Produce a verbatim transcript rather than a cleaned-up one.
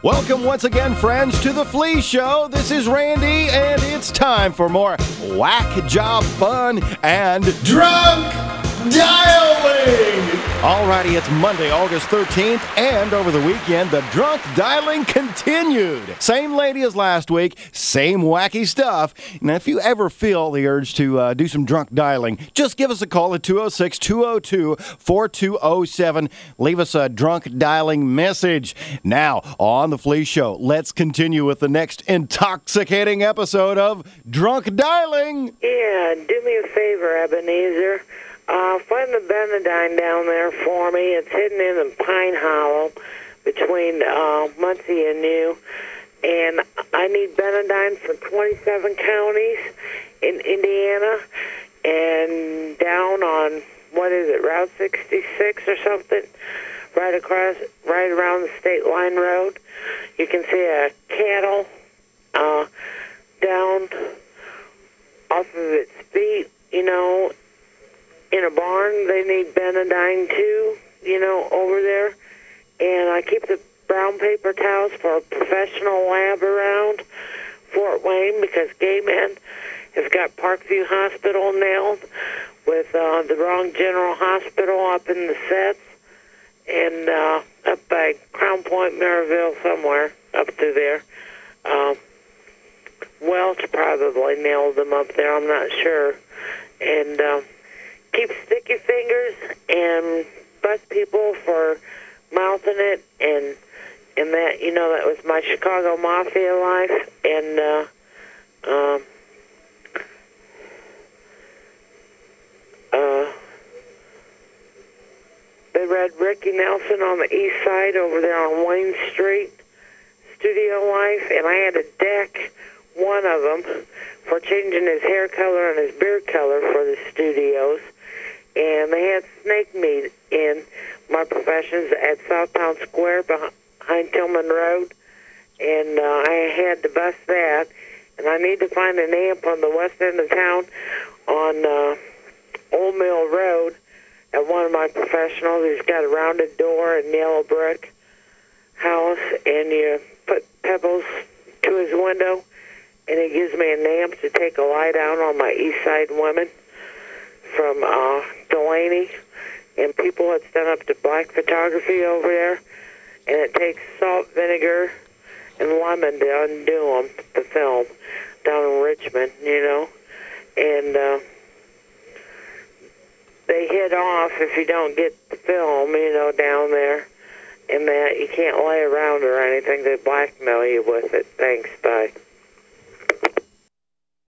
Welcome once again, friends, to the Flea Show. This is Randy, and it's time for more whack job fun and drunk dialing. Alrighty, it's Monday, August thirteenth, and over the weekend, the drunk dialing continued. Same lady as last week, same wacky stuff. Now, if you ever feel the urge to uh, do some drunk dialing, just give us a call at two oh six, two oh two, four two oh seven. Leave us a drunk dialing message. Now, on the Flea Show, let's continue with the next intoxicating episode of Drunk Dialing. Yeah, do me a favor, Ebenezer. Uh, find the Benadine down there for me. It's hidden in the Pine Hollow between uh, Muncie and New. And I need Benadine for twenty-seven counties in Indiana and down on, what is it, Route sixty-six or something, right across, right around the State Line Road. You can see a cattle uh, down off of its feet, you know, in a barn. They need Benadine too, you know, over there. And I keep the brown paper towels for a professional lab around Fort Wayne because gay men have got Parkview Hospital nailed with uh, the wrong General Hospital up in the sets and uh, up by Crown Point, Maryville, somewhere up through there. Um, Welch probably nailed them up there, I'm not sure. And uh, keep sticky fingers and bust people for mouthing it, and and that, you know, that was my Chicago Mafia life. And uh, um, uh, they read Ricky Nelson on the east side over there on Wayne Street, Studio Life, and I had to deck one of them for changing his hair color and his beard color for the studios. And they had snake meat in my professions at Southtown Square behind Tillman Road. And uh, I had to bust that. And I need to find an amp on the west end of town on uh, Old Mill Road at one of my professionals. He's got a rounded door and yellow brick house. And you put pebbles to his window. And he gives me an amp to take a lie down on my East Side women from uh, Delaney, and people had done up to black photography over there, and it takes salt, vinegar, and lemon to undo them, the film, down in Richmond, you know, and uh, they hit off if you don't get the film, you know, down there, and that you can't lay around or anything. They blackmail you with it. Thanks, bye.